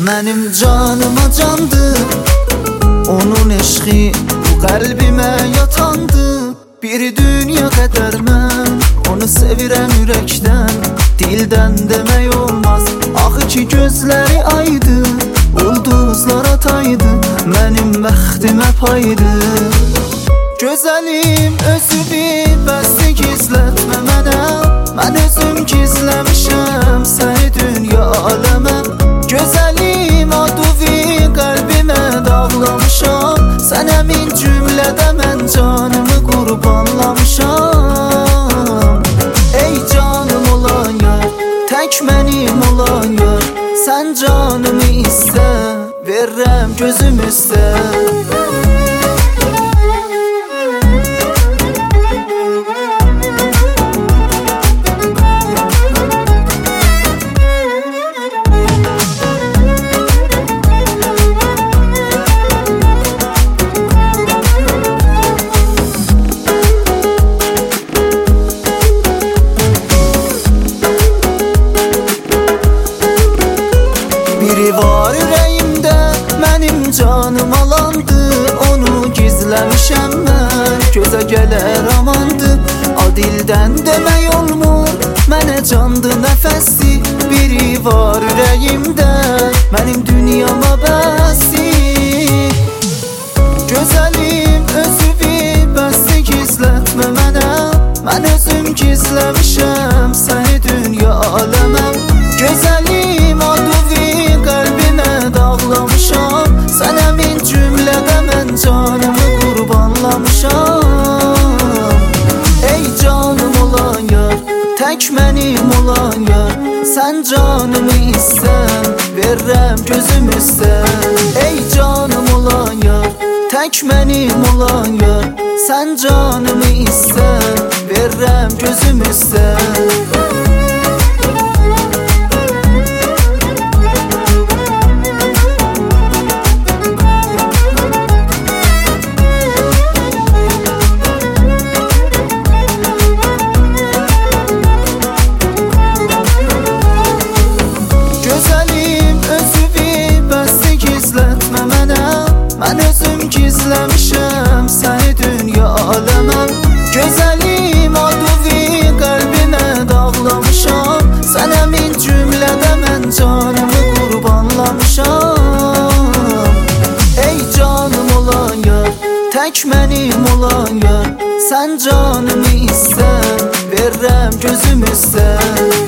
Mənim canıma candı onun eşqi, bu qəlbimə yatandı. Bir dünya qədər mən onu sevirəm ürəkdən, dildən demək olmaz. Axı ki gözləri aydı, ulduzlara taydı, mənim bəxtimə paydı. Gözəlim özümü bəsdi gizlətmə mənə, mən özüm gizləmişəm səni dünya aləmə. Gözəlim aduvi qəlbimə dağlamışam, sənə min cümlədə mən canımı qurbanlamışam. Ey canım olan yar, tək mənim olan yar, sən canımı istə, verrəm gözüm üstə. Biri var ürəyimdə, mənim canım alandı, onu gizləmişəm mən, gözə gələr amandı. A dildən demək olmur, mənə candı nəfəsdi. Biri var ürəyimdə, mənim dünyama bəsdi. Gözəlim özüvi bəsdi gizlətmə mənə, mən özüm gizləmişəm səni dünya aləmə. Gözəlim aduvi qəlbimə dağlamışam, sənə min cümlədə mən canımı qurbanlamışam. Ey canım olan yar, tək mənim olan yar, sən canımı istən, verrəm gözüm üstə. Ey canım olan yar, tək mənim olan yar, sən canımı istən, verrəm gözüm üstə. Mən özüm gizləmişəm səni dünya aləmə. Gözəlim aduvi qəlbimə dağlamışam, sənə min cümlədə mən canımı qurbanlamışam. Ey canım olan yar, tək mənim olan yar, sən canımı istən, verrəm gözüm üstə.